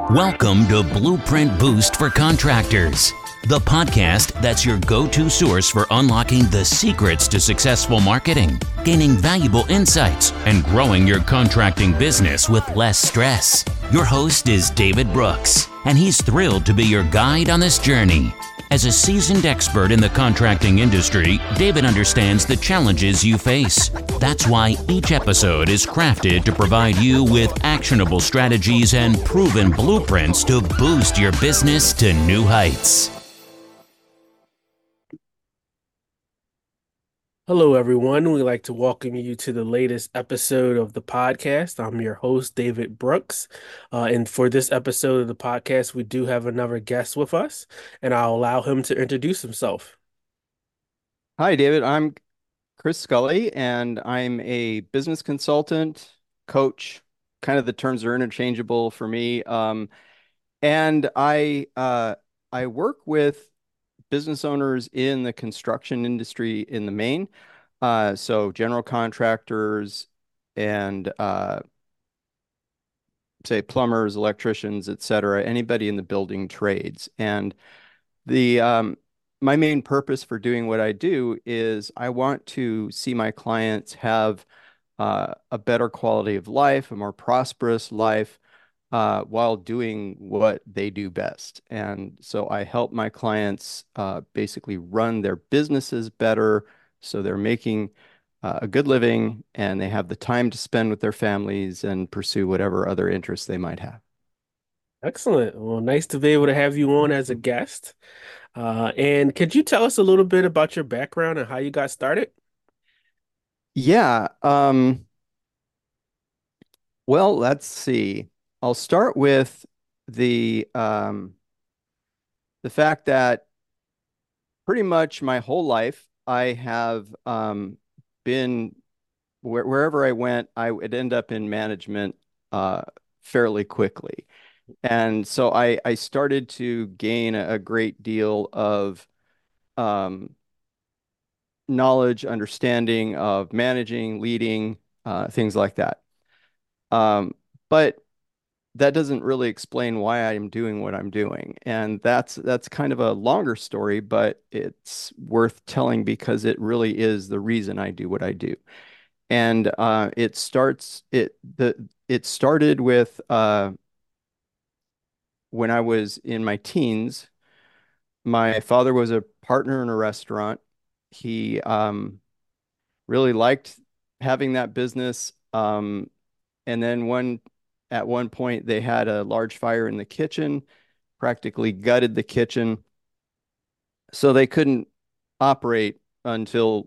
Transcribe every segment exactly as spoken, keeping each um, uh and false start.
Welcome to Blueprint Boost for Contractors, the podcast that's your go-to source for unlocking the secrets to successful marketing, gaining valuable insights, and growing your contracting business with less stress. Your host is David Brooks, and he's thrilled to be your guide on this journey. As a seasoned expert in the contracting industry, David understands the challenges you face. That's why each episode is crafted to provide you with actionable strategies and proven blueprints to boost your business to new heights. Hello, everyone. We'd like to welcome you to the latest episode of the podcast. I'm your host, David Brooks. Uh, and for this episode of the podcast, we do have another guest with us, and I'll allow him to introduce himself. Hi, David. I'm Chris Scully, and I'm a business consultant, coach. Kind of the terms are interchangeable for me. Um, and I uh, I work with business owners in the construction industry in the main. Uh, so general contractors and uh, say plumbers, electricians, et cetera, anybody in the building trades. And the um, my main purpose for doing what I do is I want to see my clients have uh, a better quality of life, a more prosperous life, uh, while doing what they do best. And so I help my clients uh, basically run their businesses better, so they're making uh, a good living and they have the time to spend with their families and pursue whatever other interests they might have. Excellent. Well, nice to be able to have you on as a guest. Uh, and could you tell us a little bit about your background and how you got started? Yeah. Um, well, let's see. I'll start with the um, the fact that pretty much my whole life I have um, been where, wherever I went, I would end up in management uh, fairly quickly. And so I, I started to gain a, a great deal of um, knowledge, understanding of managing, leading, uh, things like that. Um, but that doesn't really explain why I'm doing what I'm doing. And that's that's kind of a longer story, but it's worth telling because it really is the reason I do what I do. And uh, it starts it the it started with uh, when I was in my teens. My father was a partner in a restaurant. He um, really liked having that business. Um, and then one at one point they had a large fire in the kitchen, practically gutted the kitchen. So they couldn't operate until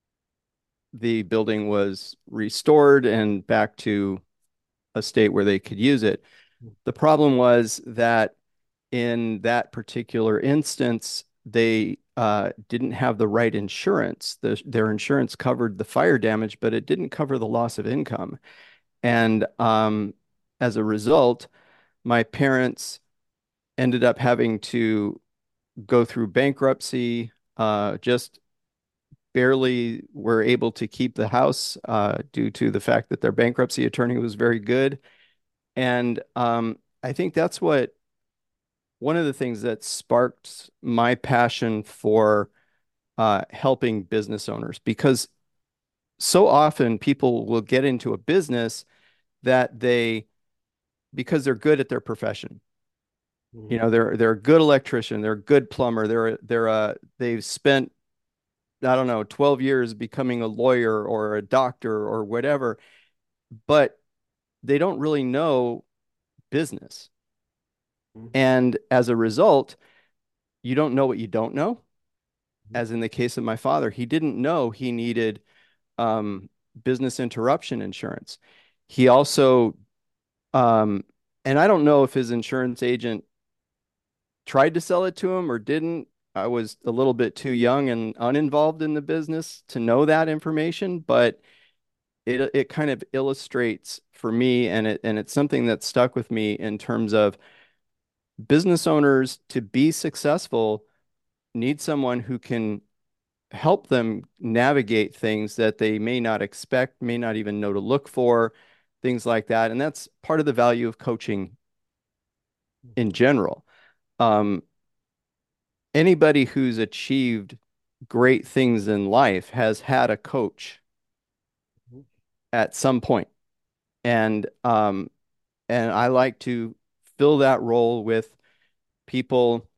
the building was restored and back to a state where they could use it. The problem was that in that particular instance, they uh, didn't have the right insurance. The, their insurance covered the fire damage, but it didn't cover the loss of income. And um, as a result, my parents ended up having to go through bankruptcy, uh, just barely were able to keep the house uh, due to the fact that their bankruptcy attorney was very good. And um, I think that's what one of the things that sparked my passion for uh, helping business owners, because so often people will get into a business that they, because they're good at their profession. You Mhm. know, they're they're a good electrician, they're a good plumber, they're they're uh they've spent, I don't know, twelve years becoming a lawyer or a doctor or whatever, but they don't really know business. And as a result, you don't know what you don't know. As in the case of my father, he didn't know he needed um, business interruption insurance. He also, um, and I don't know if his insurance agent tried to sell it to him or didn't. I was a little bit too young and uninvolved in the business to know that information, but it it kind of illustrates for me, and it and it's something that stuck with me in terms of business owners to be successful need someone who can help them navigate things that they may not expect, may not even know to look for, things like that. And that's part of the value of coaching. in general. Um, Anybody who's achieved great things in life has had a coach at some point. And um, and I like to fill that role with people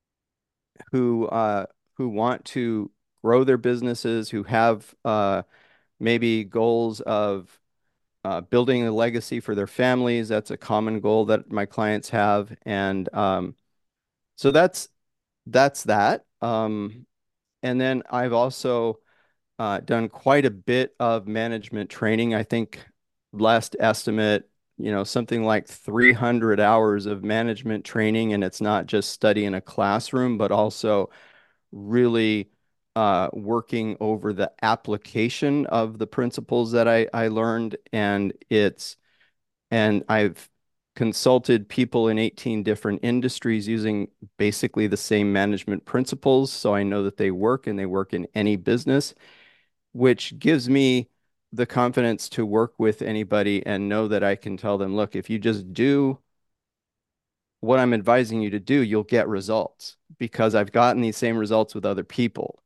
who uh, who want to grow their businesses, who have uh, maybe goals of uh, building a legacy for their families. That's a common goal that my clients have, and um, so that's that's that. Um, and then I've also uh, done quite a bit of management training. I think last estimate, you know, something like three hundred hours of management training, and it's not just study in a classroom, but also really uh, working over the application of the principles that I, I learned. And it's, and I've consulted people in eighteen different industries using basically the same management principles. So I know that they work and they work in any business, which gives me the confidence to work with anybody and know that I can tell them, look, if you just do what I'm advising you to do, you'll get results because I've gotten these same results with other people.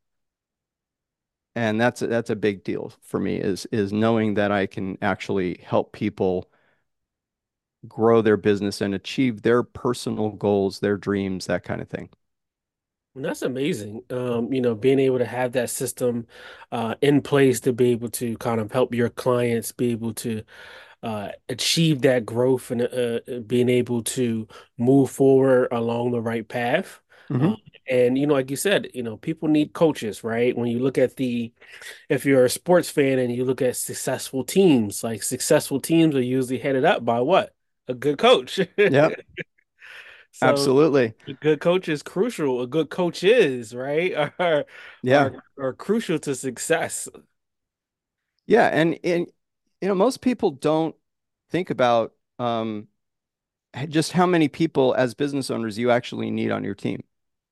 And that's a, that's a big deal for me is is knowing that I can actually help people grow their business and achieve their personal goals, their dreams, that kind of thing. And that's amazing. Um, you know, being able to have that system uh, in place to be able to kind of help your clients be able to uh, achieve that growth and uh, uh, being able to move forward along the right path. Hmm. Um, and you know, like you said, you know, people need coaches, right? When you look at the, if you're a sports fan and you look at successful teams, like successful teams are usually headed up by what? A good coach. Yep, So absolutely. a good coach is crucial. A good coach is, right? Are Yeah. are are crucial to success. Yeah, and and you know, most people don't think about um just how many people as business owners you actually need on your team.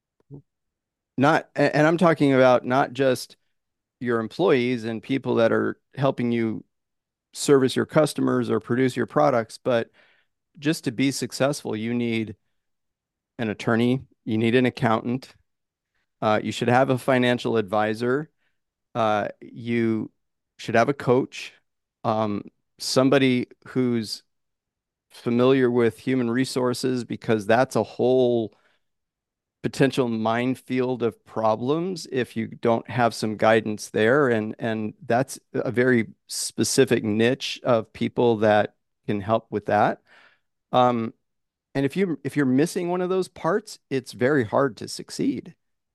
Not, and I'm talking about not just your employees and people that are helping you service your customers or produce your products, but just to be successful, you need an attorney, you need an accountant, uh, you should have a financial advisor, uh, you should have a coach, um, somebody who's familiar with human resources because that's a whole potential minefield of problems if you don't have some guidance there. And and that's a very specific niche of people that can help with that. Um, and if you if you're missing one of those parts, it's very hard to succeed.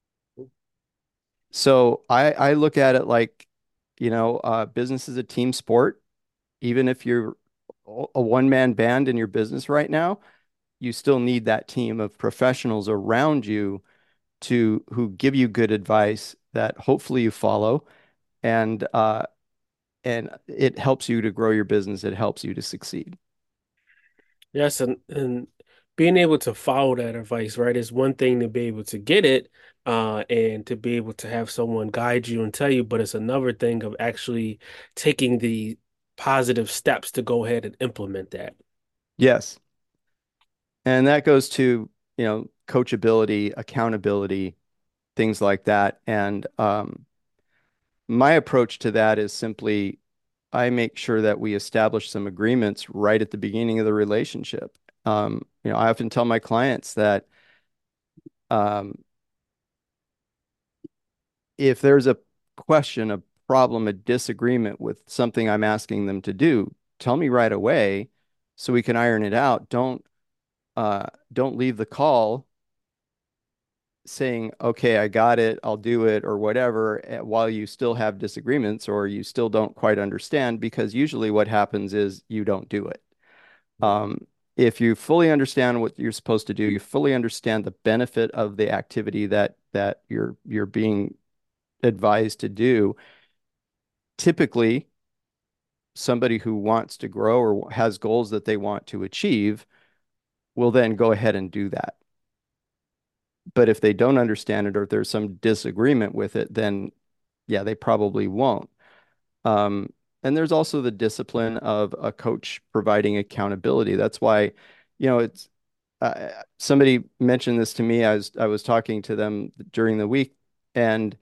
So I I look at it like, you know, uh, business is a team sport. Even if you're a one-man band in your business right now, you still need that team of professionals around you to who give you good advice that hopefully you follow, and uh, and it helps you to grow your business. It helps you to succeed. Yes, and and being able to follow that advice, right, is one thing to be able to get it, uh, and to be able to have someone guide you and tell you, but it's another thing of actually taking the positive steps to go ahead and implement that. Yes, and that goes to, you know, coachability, accountability, things like that. And um, my approach to that is simply I make sure that we establish some agreements right at the beginning of the relationship. Um, you know, I often tell my clients that um, if there's a question, a problem, a disagreement with something I'm asking them to do, tell me right away so we can iron it out. Don't uh, don't leave the call saying, okay, I got it, I'll do it, or whatever, eh, while you still have disagreements or you still don't quite understand, because usually what happens is you don't do it. Um, if you fully understand what you're supposed to do, you fully understand the benefit of the activity that that you're you're being advised to do. Typically, somebody who wants to grow or has goals that they want to achieve will then go ahead and do that. But if they don't understand it or if there's some disagreement with it, then yeah, they probably won't. Um, and there's also the discipline of a coach providing accountability. That's why, you know, it's uh, somebody mentioned this to me. I was I was talking to them during the week, and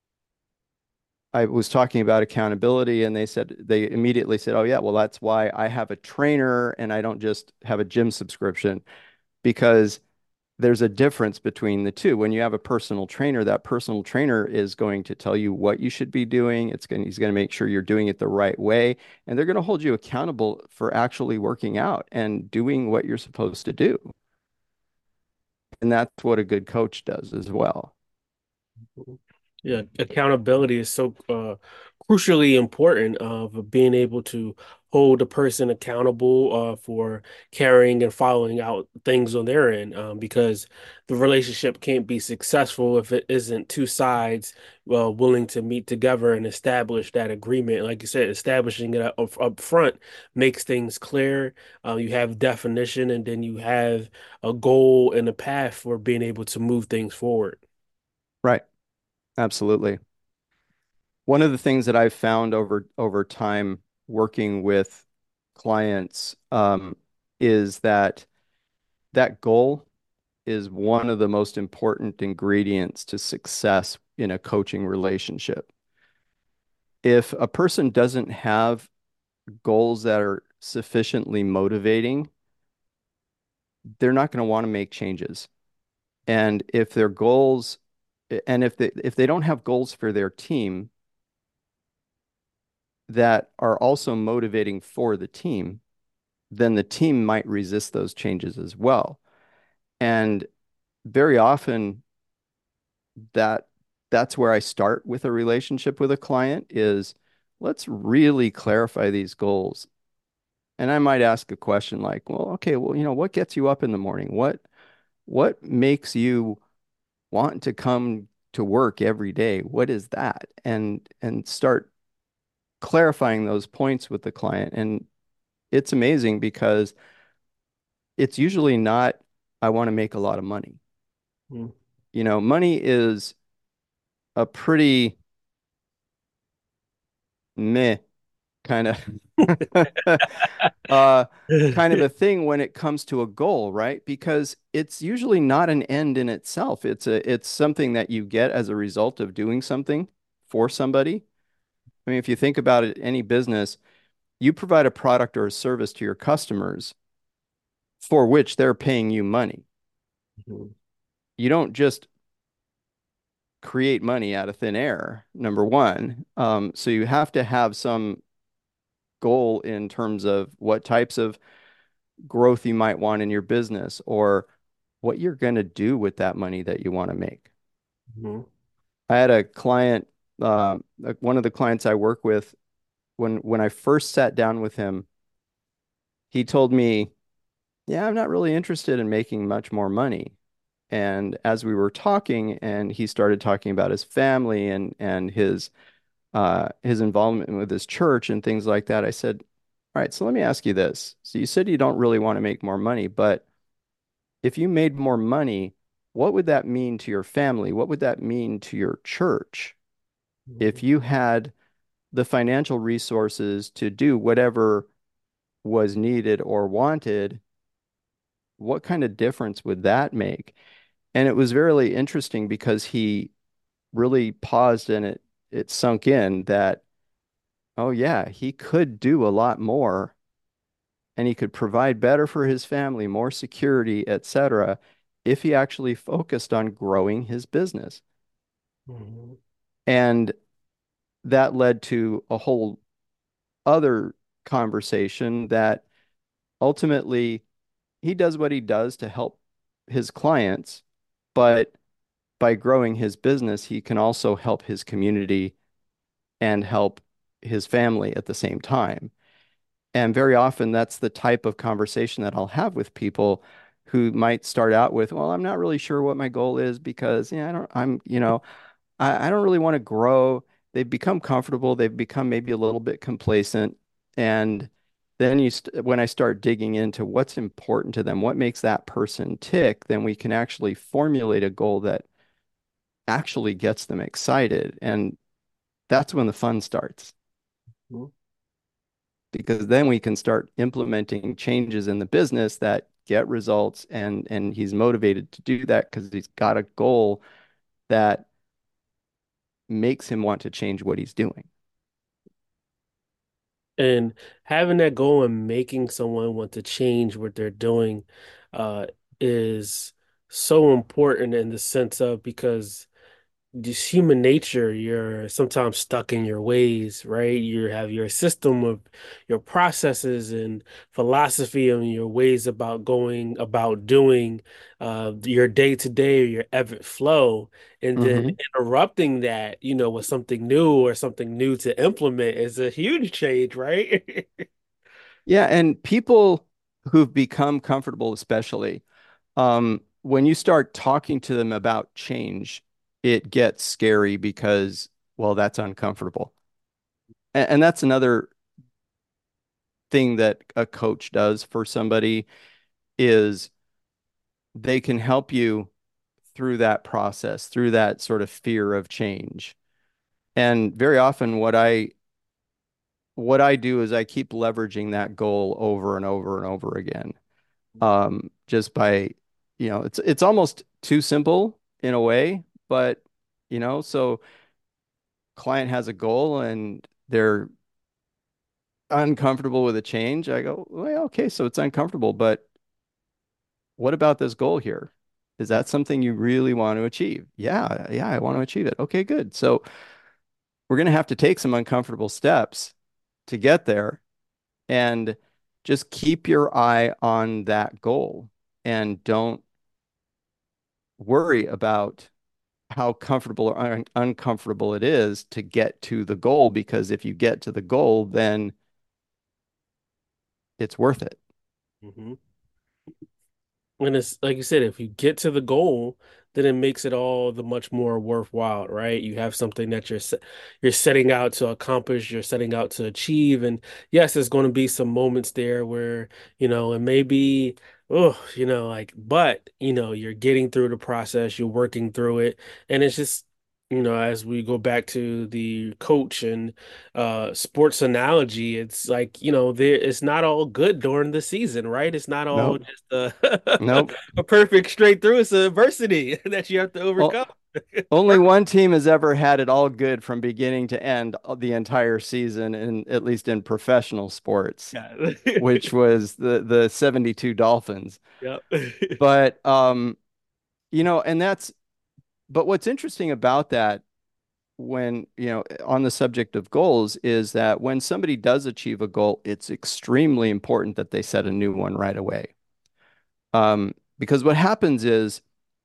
I was talking about accountability, and they said they immediately said, "Oh yeah, well that's why I have a trainer and I don't just have a gym subscription because there's a difference between the two. When you have a personal trainer, that personal trainer is going to tell you what you should be doing. It's going he's going to make sure you're doing it the right way, and they're going to hold you accountable for actually working out and doing what you're supposed to do. And that's what a good coach does as well." Yeah, accountability is so uh, crucially important of being able to hold a person accountable uh, for carrying and following out things on their end, um, because the relationship can't be successful if it isn't two sides uh, willing to meet together and establish that agreement. Like you said, establishing it up, up front makes things clear. Uh, you have definition, and then you have a goal and a path for being able to move things forward. Right. Absolutely. One of the things that I've found over over time working with clients um, is that that goal is one of the most important ingredients to success in a coaching relationship. If a person doesn't have goals that are sufficiently motivating, they're not going to want to make changes. And if their goals, and if they if they don't have goals for their team that are also motivating for the team, then the team might resist those changes as well. And very often that that's where I start with a relationship with a client is let's really clarify these goals. And I might ask a question like, well, okay, well, you know, what gets you up in the morning? What what makes you want to come to work every day? What is that? And and start clarifying those points with the client. And it's amazing because it's usually not, I want to make a lot of money. Mm. You know, money is a pretty meh kind of uh kind of a thing when it comes to a goal, right? Because it's usually not an end in itself. It's a it's something that you get as a result of doing something for somebody. I mean, if you think about it, any business, you provide a product or a service to your customers for which they're paying you money. Mhm. You don't just create money out of thin air, number one. Um, so you have to have some goal in terms of what types of growth you might want in your business or what you're going to do with that money that you want to make. Mhm. I had a client, uh, one of the clients I work with, when when I first sat down with him, he told me, "Yeah, I'm not really interested in making much more money." And as we were talking, and he started talking about his family and and his uh, his involvement with his church and things like that, I said, "All right, so let me ask you this. So you said you don't really want to make more money, but if you made more money, what would that mean to your family? What would that mean to your church if Mhm. you had the financial resources to do whatever was needed or wanted? What kind of difference would that make?" And it was very interesting because he really paused and it it sunk in that, oh yeah, he could do a lot more and he could provide better for his family, more security, et cetera, if he actually focused on growing his business. Mhm. And that led to a whole other conversation that ultimately he does what he does to help his clients, but by growing his business, he can also help his community and help his family at the same time. And very often that's the type of conversation that I'll have with people who might start out with, well, I'm not really sure what my goal is because, yeah, I don't, I'm, you know, I, I don't really want to grow. They've become comfortable. They've become maybe a little bit complacent. And then you, st when I start digging into what's important to them, what makes that person tick, then we can actually formulate a goal that actually gets them excited. And that's when the fun starts Mhm. because then we can start implementing changes in the business that get results, and and he's motivated to do that because he's got a goal that makes him want to change what he's doing. And having that goal and making someone want to change what they're doing uh, is so important in the sense of because just human nature, you're sometimes stuck in your ways, right? You have your system of your processes and philosophy and your ways about going about doing uh, your day to day or your ebb and flow, and then Hmm. interrupting that, you know, with something new or something new to implement is a huge change, right? Yeah, and people who've become comfortable, especially, um, when you start talking to them about change, it gets scary because, well, that's uncomfortable. And, and that's another thing that a coach does for somebody is they can help you through that process, through that sort of fear of change. And very often what I what I do is I keep leveraging that goal over and over and over again. Um, just by, you know, it's it's almost too simple in a way, but you know, so client has a goal and they're uncomfortable with a change. I go, well, okay, so it's uncomfortable, but what about this goal here? Is that something you really want to achieve? Yeah, yeah, I want to achieve it. Okay, good. So we're going to have to take some uncomfortable steps to get there, and just keep your eye on that goal and don't worry about how comfortable or un uncomfortable it is to get to the goal, because if you get to the goal, then it's worth it. Mhm. And it's like you said, if you get to the goal, then it makes it all the much more worthwhile, right? You have something that you're se- you're setting out to accomplish, you're setting out to achieve. And yes, there's going to be some moments there where, you know, it may be, oh, you know, like, but, you know, you're getting through the process, you're working through it. And it's just, you know, as we go back to the coach and uh sports analogy, it's like, you know, there it's not all good during the season, right? It's not all Nope. just uh Nope. a perfect straight through. It's adversity that you have to O overcome. Only one team has ever had it all good from beginning to end the entire season, in at least in professional sports, Yeah. which was the the seventy-two Dolphins. Yep. But um, you know, and that's but what's interesting about that, when, you know, on the subject of goals, is that when somebody does achieve a goal, it's extremely important that they set a new one right away. Um, because what happens is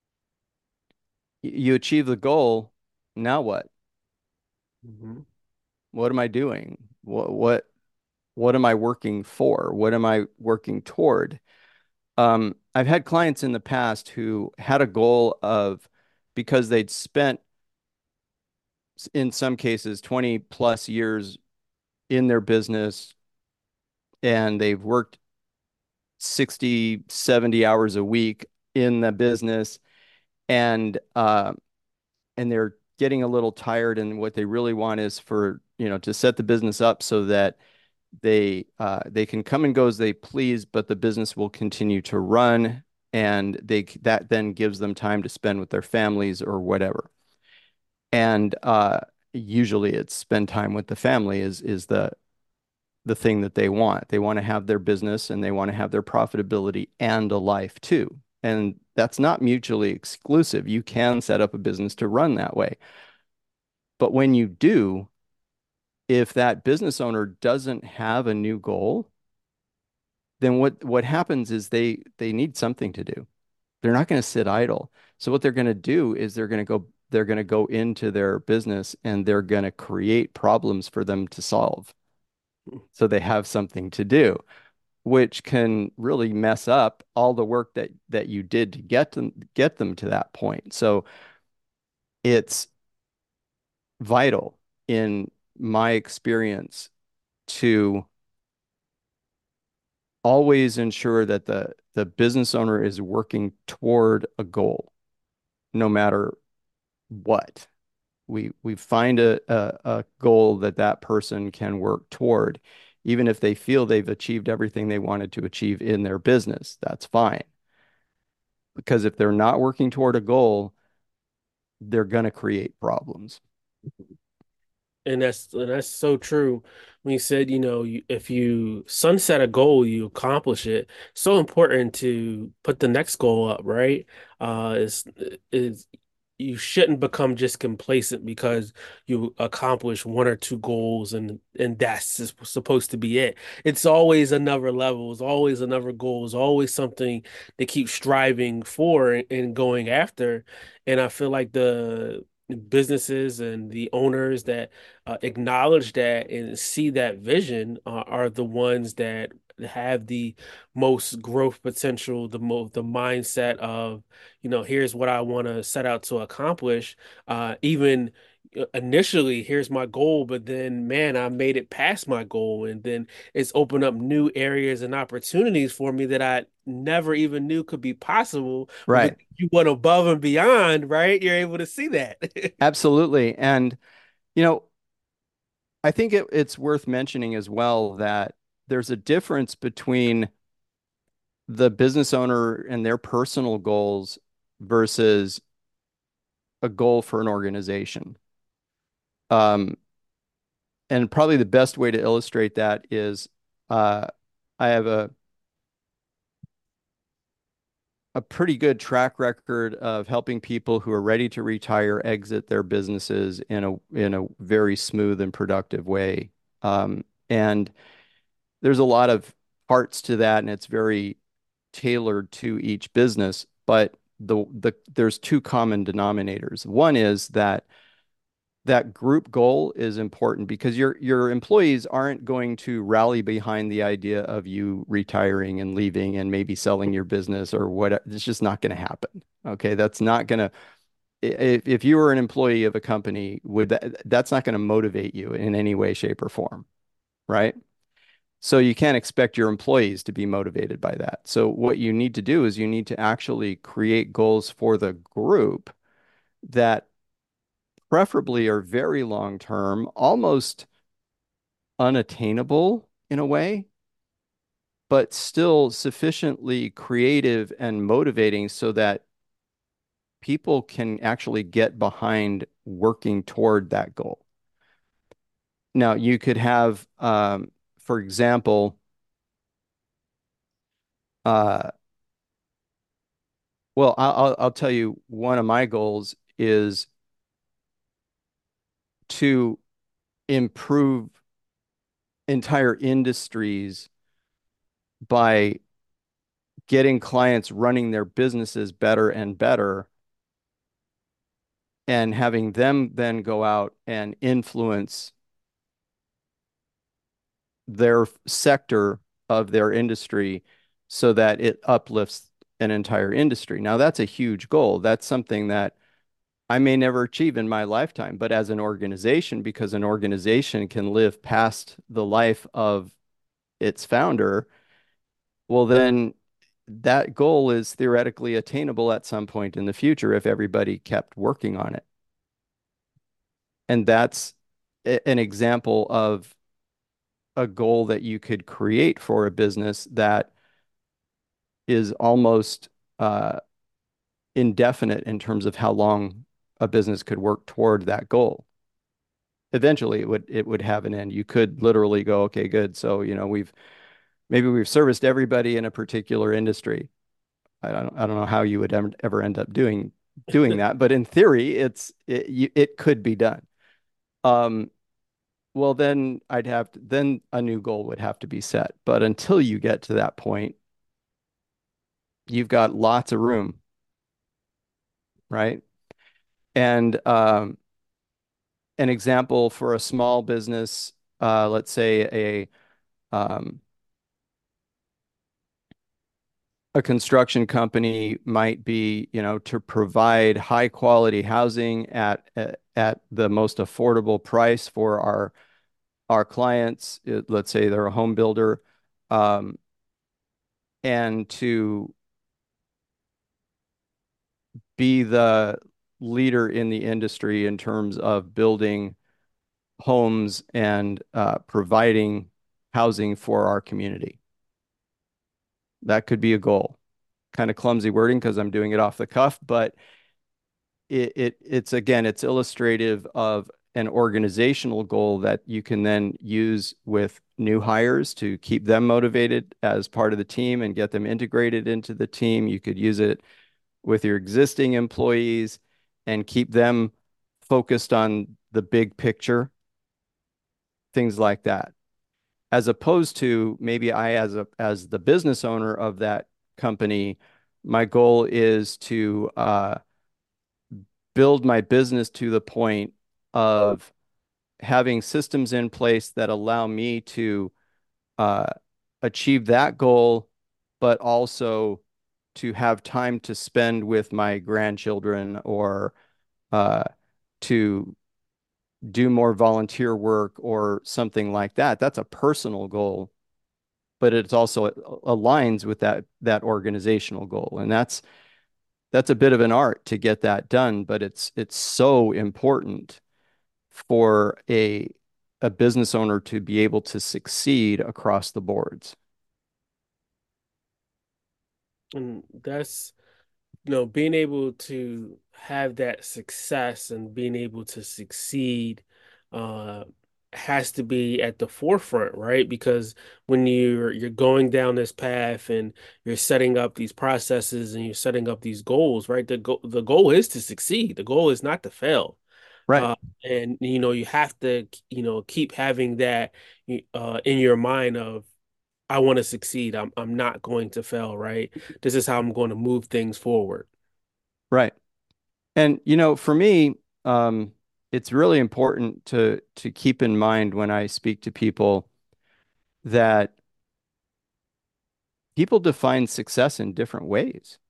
you achieve the goal, now what? Mhm. What am I doing? What what what am I working for? What am I working toward? Um, I've had clients in the past who had a goal of, because they'd spent, in some cases, twenty plus years in their business, and they've worked sixty, seventy hours a week in the business, and uh, and they're getting a little tired, and what they really want is for, you know, to set the business up so that they uh, they can come and go as they please, but the business will continue to run, and they that then gives them time to spend with their families or whatever. And uh, usually, it's spend time with the family is is the the thing that they want. They want to have their business and they want to have their profitability and a life too. And that's not mutually exclusive. You can set up a business to run that way. But when you do, if that business owner doesn't have a new goal, then what what happens is they they need something to do. They're not going to sit idle. So what they're going to do is they're going to go they're going to go into their business and they're going to create problems for them to solve. So they have something to do, which can really mess up all the work that that you did to get them get them to that point. So it's vital in my experience to always ensure that the the business owner is working toward a goal, no matter what. We we find a, a, a goal that that person can work toward, even if they feel they've achieved everything they wanted to achieve in their business. That's fine. Because if they're not working toward a goal, they're going to create problems. And that's and that's so true. When you said, you know, you, if you sunset a goal, you accomplish it. So important to put the next goal up, right? Uh, is is you shouldn't become just complacent because you accomplish one or two goals and and that's just supposed to be it. It's always another level, it's always another goal, it's always something to keep striving for and, and going after. And I feel like the businesses and the owners that uh, acknowledge that and see that vision uh, are the ones that have the most growth potential, the most the mindset of, you know, here's what I want to set out to accomplish. Uh, even uh, initially, here's my goal, but then, man, I made it past my goal, and then it's opened up new areas and opportunities for me that I never even knew could be possible. But Right. because you went above and beyond, right? You're able to see that. Absolutely. And, you know, I think it, it's worth mentioning as well that there's a difference between the business owner and their personal goals versus a goal for an organization. Um, and probably the best way to illustrate that is uh, I have a a pretty good track record of helping people who are ready to retire exit their businesses in a in a very smooth and productive way. Um, and there's a lot of parts to that, and it's very tailored to each business. But the the there's two common denominators. One is that that group goal is important because your your employees aren't going to rally behind the idea of you retiring and leaving and maybe selling your business or what. It's just not going to happen. Okay, that's not going to. If if you were an employee of a company, would that that's not going to motivate you in any way, shape, or form, right? So you can't expect your employees to be motivated by that. So what you need to do is you need to actually create goals for the group that preferably are very long term, almost unattainable in a way, but still sufficiently creative and motivating so that people can actually get behind working toward that goal. Now, you could have, um, for example, uh, well, I'll, I'll tell you one of my goals is to improve entire industries by getting clients running their businesses better and better and having them then go out and influence their sector of their industry so that it uplifts an entire industry. Now, that's a huge goal. That's something that I may never achieve in my lifetime, but as an organization, because an organization can live past the life of its founder, well, then that goal is theoretically attainable at some point in the future if everybody kept working on it. And that's an example of a goal that you could create for a business that is almost uh, indefinite in terms of how long a business could work toward that goal. Eventually, it would it would have an end. You could literally go, okay, good. So, you know, we've maybe we've serviced everybody in a particular industry. I don't I don't know how you would ever, ever end up doing doing that, but in theory, it's it, it could be done. Um, well, then I'd have to, then a new goal would have to be set. But until you get to that point, you've got lots of room, right? And um, an example for a small business, uh, let's say a um, a construction company might be, you know, to provide high quality housing at at, at the most affordable price for our our clients. It, let's say they're a home builder, um, and to be the leader in the industry in terms of building homes and uh, providing housing for our community. That could be a goal. Kind of clumsy wording because I'm doing it off the cuff, but it, it it's again, it's illustrative of an organizational goal that you can then use with new hires to keep them motivated as part of the team and get them integrated into the team. You could use it with your existing employees and keep them focused on the big picture, things like that. As opposed to maybe I, as a as the business owner of that company, my goal is to uh, build my business to the point of having systems in place that allow me to uh, achieve that goal, but also to have time to spend with my grandchildren or uh, to do more volunteer work or something like that. That's a personal goal, but it's also it aligns with that that organizational goal. And that's that's a bit of an art to get that done, but it's it's so important for a a business owner to be able to succeed across the boards. And that's, you know, being able to have that success and being able to succeed uh has to be at the forefront, right? Because when you're you're going down this path and you're setting up these processes and you're setting up these goals, right? The go the goal is to succeed. The goal is not to fail. Right. Uh, and you know, you have to, you know, keep having that uh in your mind of I want to succeed. I'm I'm not going to fail, right? This is how I'm going to move things forward. Right. And you know, for me, um, it's really important to to keep in mind when I speak to people that people define success in different ways.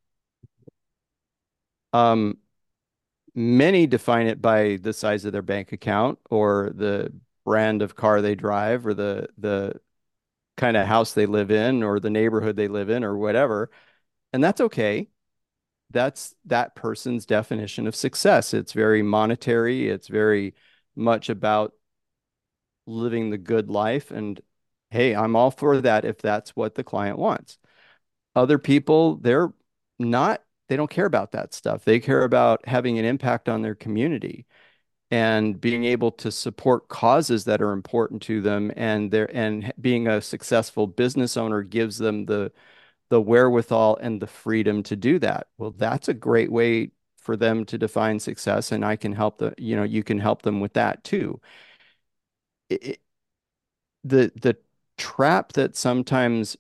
Um, Many define it by the size of their bank account or the brand of car they drive or the the kind of house they live in or the neighborhood they live in or whatever. And that's okay. That's that person's definition of success. It's very monetary. It's very much about living the good life. And hey, I'm all for that if that's what the client wants. Other people, they're not, they don't care about that stuff. They care about having an impact on their community and being able to support causes that are important to them, and their and being a successful business owner gives them the the wherewithal and the freedom to do that. Well, that's a great way for them to define success, and I can help the, you know, you can help them with that too. It, it, the the trap that sometimes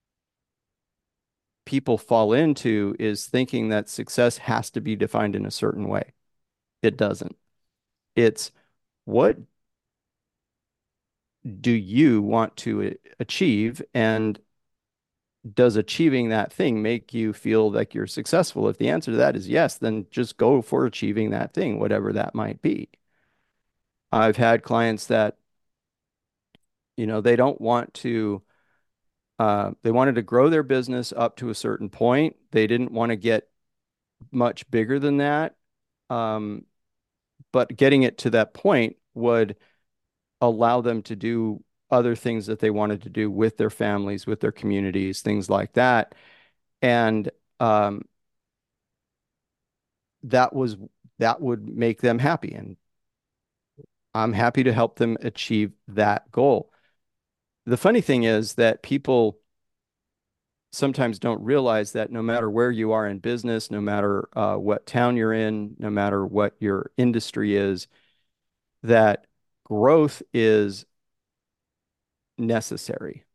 people fall into is thinking that success has to be defined in a certain way. It doesn't. It's what do you want to achieve, and does achieving that thing make you feel like you're successful? If the answer to that is yes, then just go for achieving that thing, whatever that might be. I've had clients that, you know, they don't want to, uh, they wanted to grow their business up to a certain point. They didn't want to get much bigger than that. Um, but getting it to that point would allow them to do other things that they wanted to do with their families, with their communities, things like that. And um, that was that would make them happy. And I'm happy to help them achieve that goal. The funny thing is that people sometimes don't realize that no matter where you are in business, no matter uh, what town you're in, no matter what your industry is, that growth is necessary.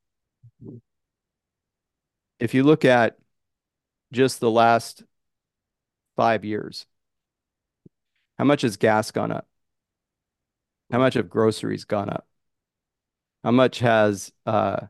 If you look at just the last five years, how much has gas gone up? How much have groceries gone up? How much has uh,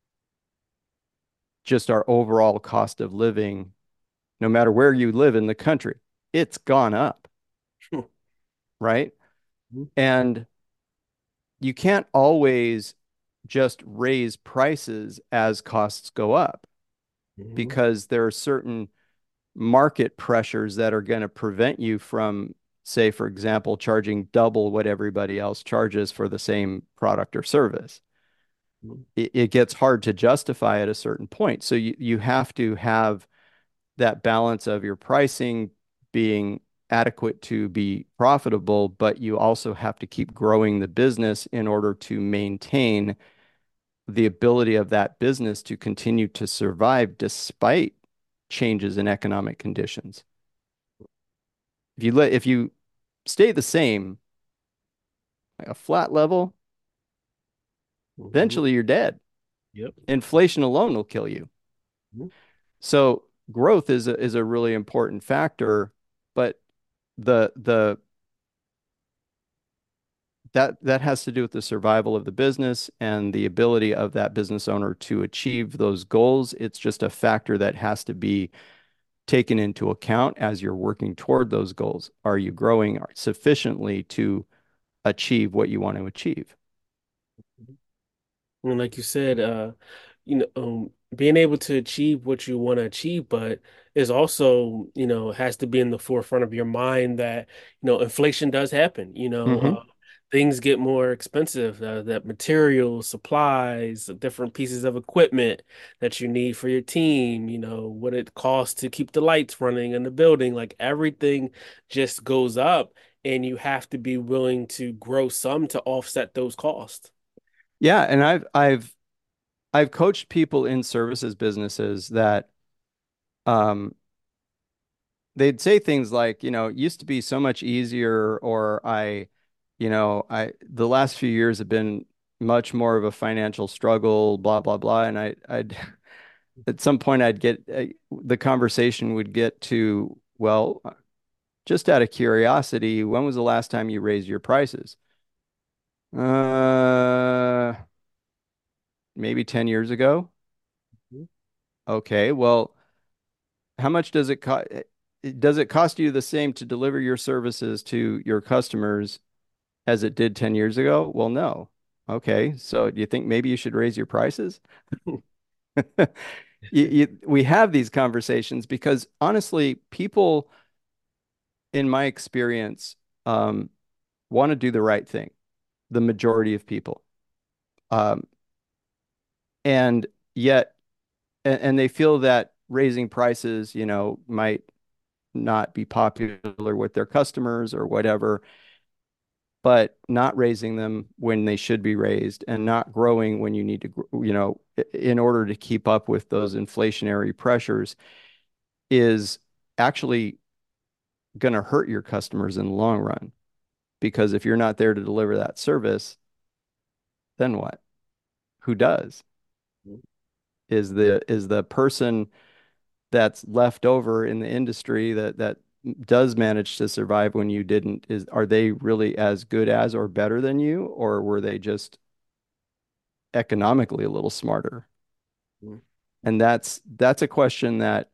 just our overall cost of living, no matter where you live in the country, it's gone up, right? And you can't always just raise prices as costs go up Mhm. because there are certain market pressures that are going to prevent you from, say, for example, charging double what everybody else charges for the same product or service. Mhm. it, it gets hard to justify at a certain point. So you, you have to have that balance of your pricing being adequate to be profitable, but you also have to keep growing the business in order to maintain the ability of that business to continue to survive despite changes in economic conditions. If you let if you stay the same, like a flat level, Mhm. eventually you're dead. Yep. Inflation alone will kill you. Mhm. So growth is a is a really important factor, but the the that that has to do with the survival of the business and the ability of that business owner to achieve those goals. It's just a factor that has to be taken into account as you're working toward those goals. Are you growing sufficiently to achieve what you want to achieve? And like you said, uh, you know, um, being able to achieve what you want to achieve, but is also, you know, has to be in the forefront of your mind that, you know, inflation does happen. You know, Hmm. uh, things get more expensive. Uh, that materials, supplies, different pieces of equipment that you need for your team. You know, what it costs to keep the lights running in the building. Like everything just goes up, and you have to be willing to grow some to offset those costs. Yeah, and I've I've I've coached people in services businesses that um they'd say things like, you know, it used to be so much easier, or I, you know, I the last few years have been much more of a financial struggle, blah blah blah. And I I'd at some point I'd get uh, the conversation would get to, well, just out of curiosity, when was the last time you raised your prices? Uh, maybe ten years ago. Okay, well, how much does it cost? Does it cost you the same to deliver your services to your customers as it did ten years ago? Well, no. Okay, so do you think maybe you should raise your prices? You, you, we have these conversations because honestly, people, in my experience, um, want to do the right thing. The majority of people, um, and yet, and, and they feel that raising prices, you know, might not be popular with their customers or whatever, but not raising them when they should be raised and not growing when you need to, you know, in order to keep up with those inflationary pressures is actually going to hurt your customers in the long run. Because if you're not there to deliver that service, then what? Who does? Is the is the person that's left over in the industry that that does manage to survive when you didn't, is are they really as good as or better than you, or were they just economically a little smarter? And that's that's a question that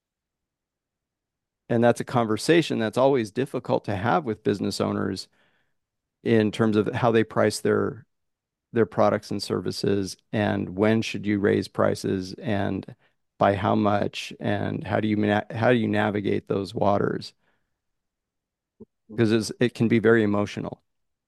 and that's a conversation that's always difficult to have with business owners in terms of how they price their their products and services, and when should you raise prices and by how much, and how do you how do you navigate those waters, because it can be very emotional.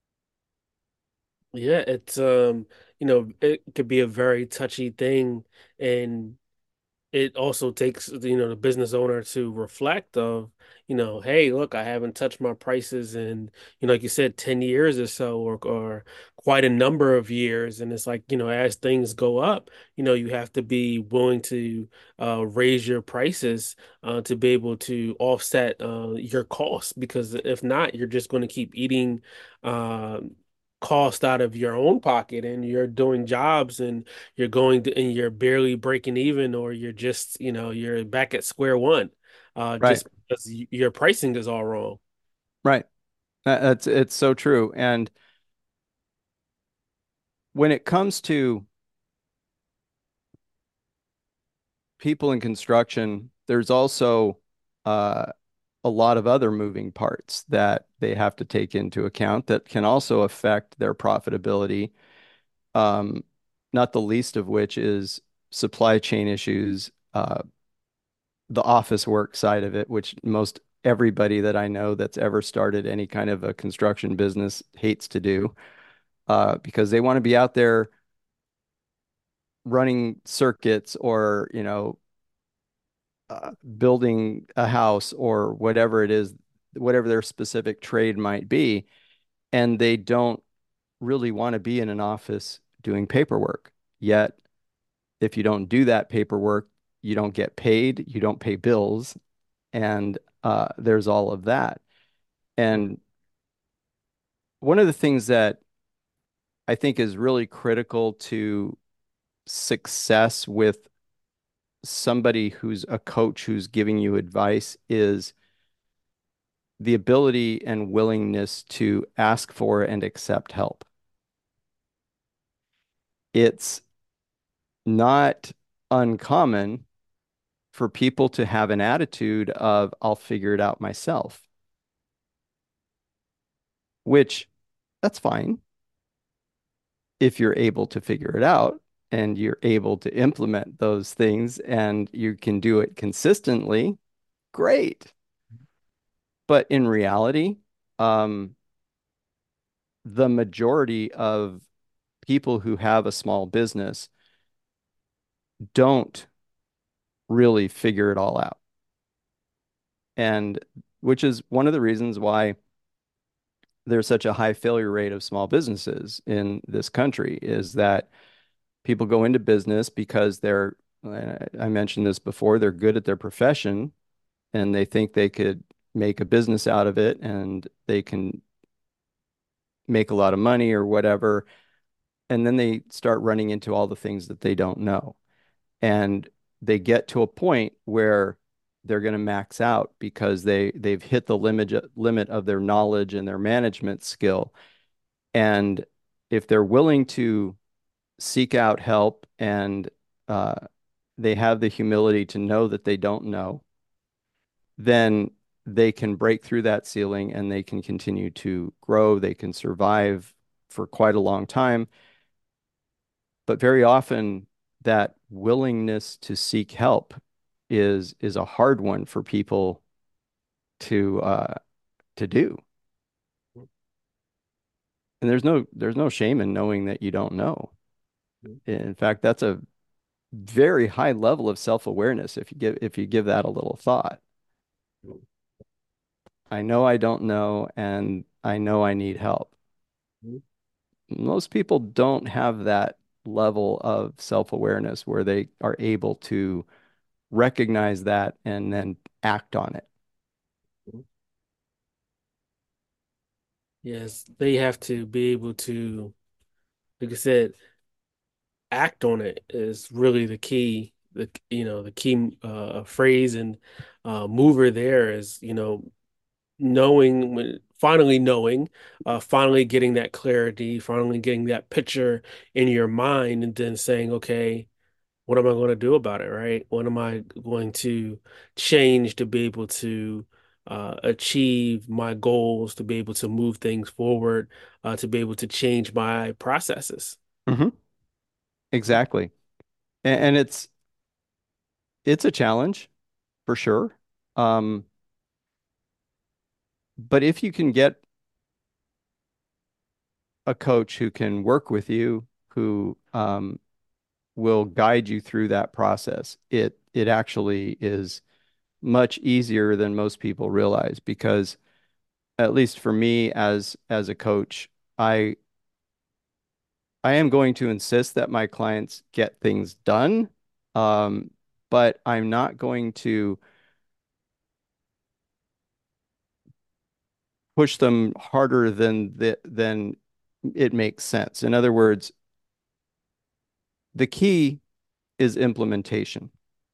Yeah, it's um, you know, it could be a very touchy thing, and it also takes, you know, the business owner to reflect of, you know, hey, look, I haven't touched my prices in, you know, like you said, ten years or so, or or quite a number of years. And it's like, you know, as things go up, you know, you have to be willing to uh raise your prices uh to be able to offset uh your costs, because if not, you're just going to keep eating uh cost out of your own pocket, and you're doing jobs, and you're going to, and you're barely breaking even, or you're just, you know, you're back at square one, uh, Right, just because y- your pricing is all wrong. right. That- That's it's so true. And when it comes to people in construction, there's also uh, a lot of other moving parts that they have to take into account that can also affect their profitability. Um, Not the least of which is supply chain issues, uh, the office work side of it, which most everybody that I know that's ever started any kind of a construction business hates to do, uh, because they want to be out there running circuits or, you know, uh, building a house or whatever it is, whatever their specific trade might be, and they don't really want to be in an office doing paperwork. Yet, if you don't do that paperwork, you don't get paid, you don't pay bills, and uh, there's all of that. And one of the things that I think is really critical to success with somebody who's a coach who's giving you advice is the ability and willingness to ask for and accept help. It's not uncommon for people to have an attitude of, I'll figure it out myself, which that's fine if you're able to figure it out and you're able to implement those things and you can do it consistently, great. But in reality, um, the majority of people who have a small business don't really figure it all out. And which is one of the reasons why there's such a high failure rate of small businesses in this country is that people go into business because they're, I mentioned this before, they're good at their profession and they think they could make a business out of it and they can make a lot of money or whatever. And then they start running into all the things that they don't know. And they get to a point where they're going to max out because they they've hit the limit limit of their knowledge and their management skill. And if they're willing to seek out help and uh, they have the humility to know that they don't know, then they can break through that ceiling and they can continue to grow. They can survive for quite a long time. But very often, that willingness to seek help is is a hard one for people to uh, to do. And there's no there's no shame in knowing that you don't know. In fact, that's a very high level of self-awareness if you give if you give that a little thought. I know I don't know, and I know I need help. Most people don't have that level of self-awareness where they are able to recognize that and then act on it. Yes, they have to be able to, like I said, act on it is really the key. The you know the key uh, phrase and uh, mover there is you know knowing when finally knowing, uh, finally getting that clarity, finally getting that picture in your mind, and then saying, okay, what am I going to do about it, right? What am I going to change to be able to uh, achieve my goals, to be able to move things forward, uh, to be able to change my processes. Mhm. Exactly. And, and it's it's a challenge for sure. Um, but if you can get a coach who can work with you, who um, will guide you through that process, it it actually is much easier than most people realize because at least for me as as a coach, I I am going to insist that my clients get things done. Um, but I'm not going to push them harder than the, than it makes sense. In other words, the key is implementation.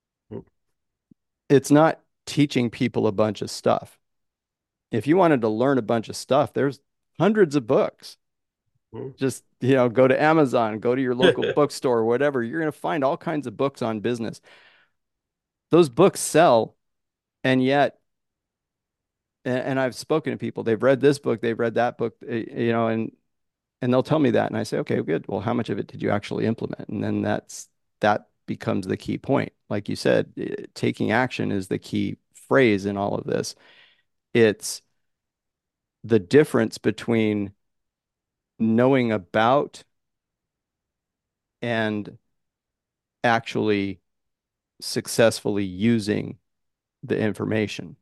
It's not teaching people a bunch of stuff. If you wanted to learn a bunch of stuff, there's hundreds of books. Just, you know, go to Amazon, go to your local bookstore, whatever. You're going to find all kinds of books on business. Those books sell, and yet, and, and I've spoken to people, they've read this book, they've read that book, eh, you know, and and they'll tell me that, and I say, okay, good. Well, how much of it did you actually implement? And then that's that becomes the key point. Like you said, eh, taking action is the key phrase in all of this. It's the difference between knowing about and actually successfully using the information.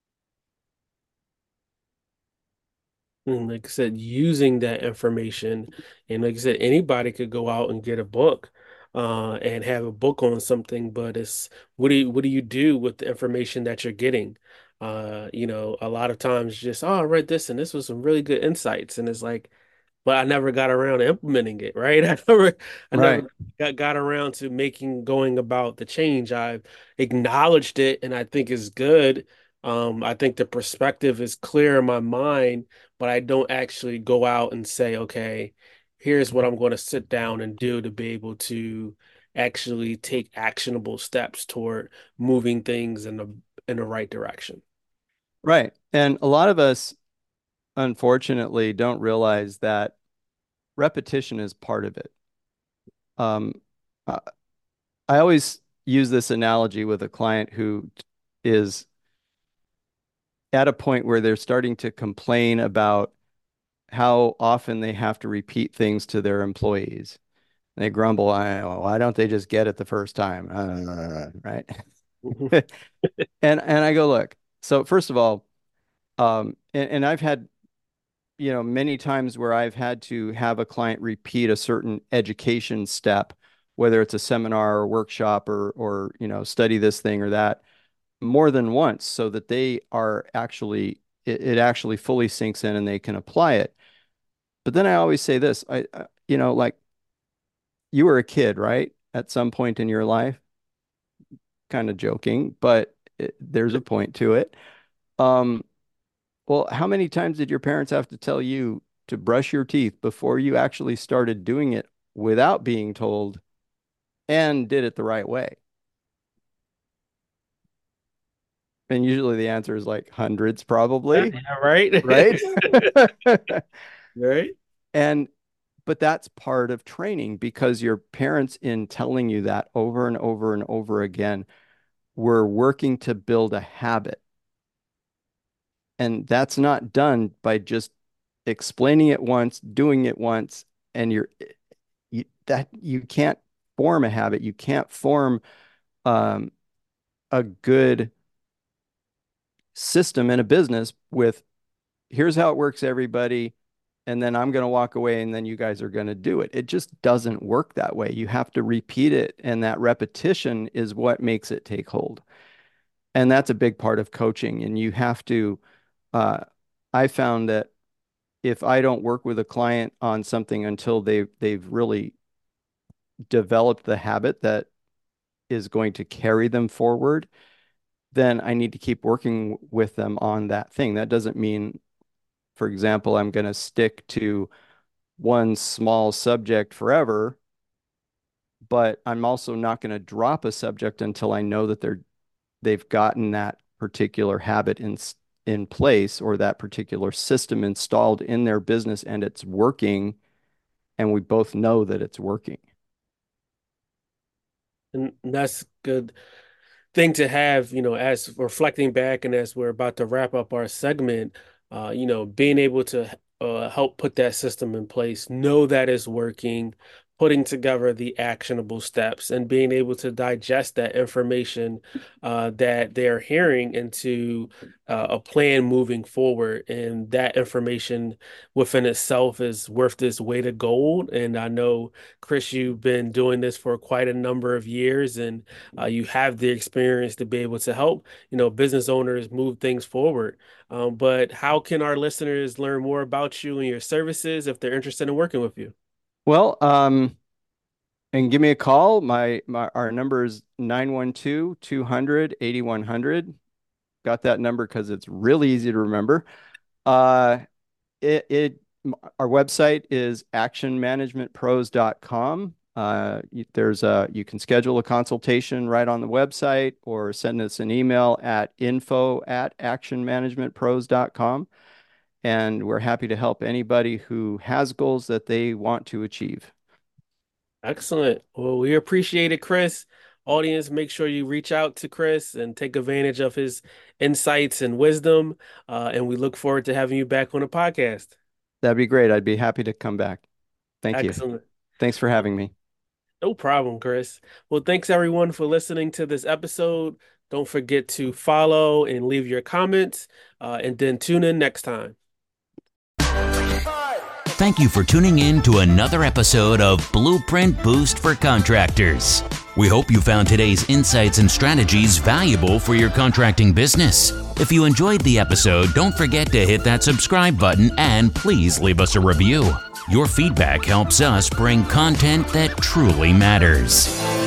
And like I said, using that information, and like I said, anybody could go out and get a book, uh, and have a book on something. But it's what do you what do you do with the information that you're getting? Uh, you know, a lot of times just, oh, I read this and this was some really good insights, and it's like, but I never got around to implementing it, right? I never, I Right. never got, got around to making going about the change. I've acknowledged it and I think it's good. Um, I think the perspective is clear in my mind, but I don't actually go out and say, okay, here's what I'm going to sit down and do to be able to actually take actionable steps toward moving things in the in the right direction. Right. And a lot of us, unfortunately, don't realize that repetition is part of it. Um, I, I always use this analogy with a client who is at a point where they're starting to complain about how often they have to repeat things to their employees. They grumble, "I- why don't they just get it the first time?" Uh, right? And and I go, look. So first of all, um, and, and I've had, you know, many times where I've had to have a client repeat a certain education step, whether it's a seminar or workshop or or you know, study this thing or that, more than once, so that they are actually it, it actually fully sinks in and they can apply it. But then I always say this, I, I you know, like, you were a kid, right? At some point in your life, kind of joking, but it, there's a point to it. Um, well, how many times did your parents have to tell you to brush your teeth before you actually started doing it without being told and did it the right way? And usually the answer is like hundreds, probably, Yeah, right? right? Right? And but that's part of training, because your parents, in telling you that over and over and over again, were working to build a habit. And that's not done by just explaining it once, doing it once, and you're you, that you can't form a habit. You can't form um, a good system in a business with, here's how it works, everybody, and then I'm going to walk away and then you guys are going to do it. It just doesn't work that way. You have to repeat it, and that repetition is what makes it take hold. And that's a big part of coaching. And you have to, uh, I found that if I don't work with a client on something until they've they've really developed the habit that is going to carry them forward, then I need to keep working with them on that thing. That doesn't mean, for example, I'm going to stick to one small subject forever, but I'm also not going to drop a subject until I know that they're they've gotten that particular habit in in place, or that particular system installed in their business, and it's working, and we both know that it's working. And that's good thing to have, you know, as reflecting back and as we're about to wrap up our segment, uh, you know, being able to uh, help put that system in place, know that it's working, putting together the actionable steps, and being able to digest that information uh, that they're hearing into uh, a plan moving forward. And that information within itself is worth its weight of gold. And I know, Chris, you've been doing this for quite a number of years, and uh, you have the experience to be able to help, you know, business owners move things forward. Um, but how can our listeners learn more about you and your services if they're interested in working with you? Well, um, and give me a call. My, my our number is nine one two, two hundred, eighty-one hundred. Got that number because it's really easy to remember. Uh, it, it our website is action management pros dot com. Uh, there's a you can schedule a consultation right on the website, or send us an email at info at action management pros dot com. And we're happy to help anybody who has goals that they want to achieve. Excellent. Well, we appreciate it, Chris. Audience, make sure you reach out to Chris and take advantage of his insights and wisdom. Uh, and we look forward to having you back on the podcast. That'd be great. I'd be happy to come back. Thank you. Excellent. Thanks for having me. No problem, Chris. Well, thanks everyone for listening to this episode. Don't forget to follow and leave your comments, uh, and then tune in next time. Thank you for tuning in to another episode of Blueprint Boost for Contractors. We hope you found today's insights and strategies valuable for your contracting business. If you enjoyed the episode, don't forget to hit that subscribe button and please leave us a review. Your feedback helps us bring content that truly matters.